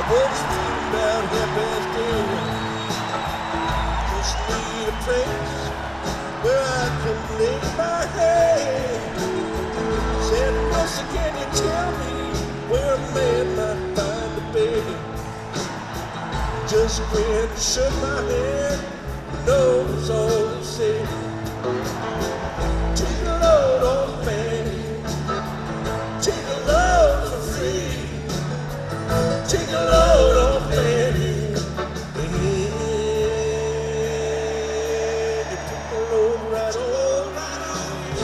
What's about happy day? Just need a place where I can lay my head. Said, Lucy, can you tell me where a man might find a bed? Just grinned, shook my head, knows all he said. Take a load on Fanny, take a load for free. Take a load on Fanny. You took a load right on me.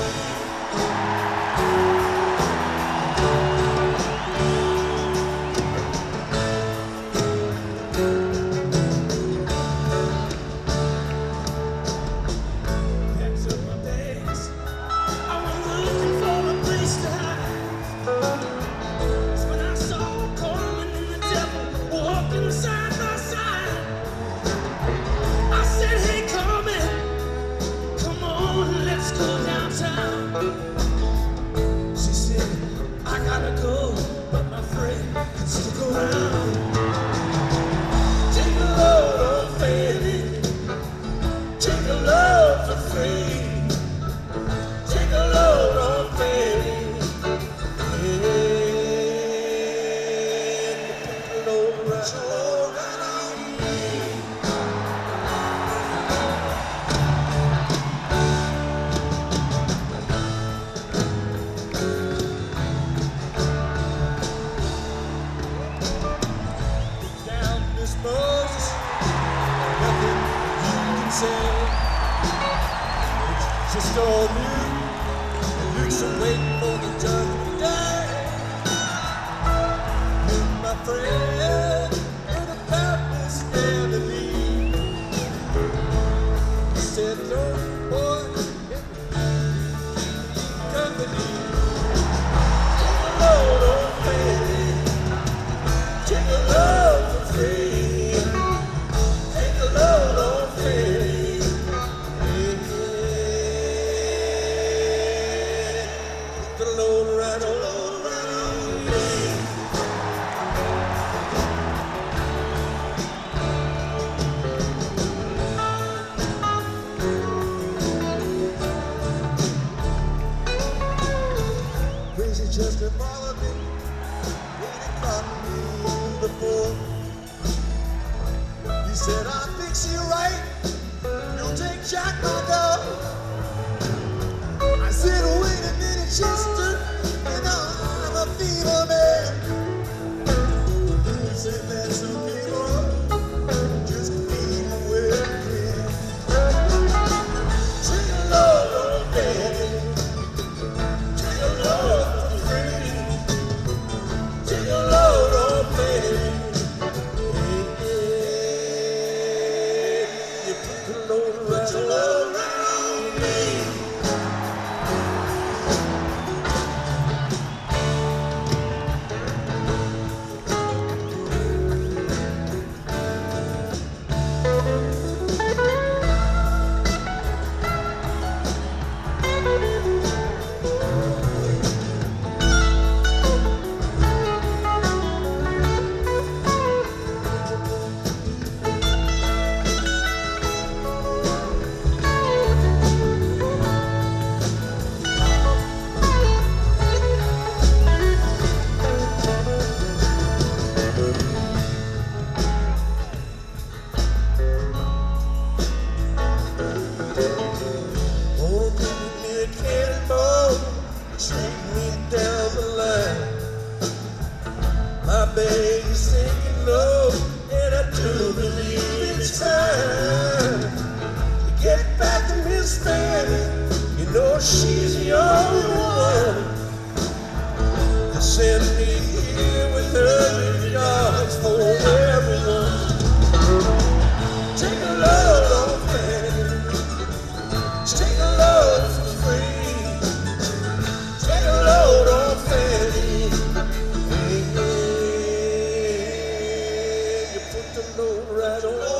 Packed up my bags, I went looking for a place to hide. When I saw Coleman and the devil walking side by side, I said, hey, Coleman, come on, let's go downtown. She said, I gotta go, but my friend can stick around. Take a load on Fanny, take a load for free. Take a load on Fanny. Moses, nothing you can say. It's just all new. Luke's waiting for the judgment day. Luke, my friend, you're the Baptist Galilee. He said, no, boy, company. Take a load on Fanny, take a load for free. Just to follow me, when it caught me before. He said, I'll fix you right, you'll take Jack my dog. I said, wait a minute, Chester, and I'm a feeble man. He said, that's okay, boy, just feed me where you can. Take a load on Fanny, take a load. Take a load on Fanny. You put the load right on me. Baby, sinking low, and I do believe it's time to get back to Miss Fanny. You know she's the only one to send me here with her yards for everyone. Take a load on Fanny, take a load for free. Take a load on Fanny. Right on.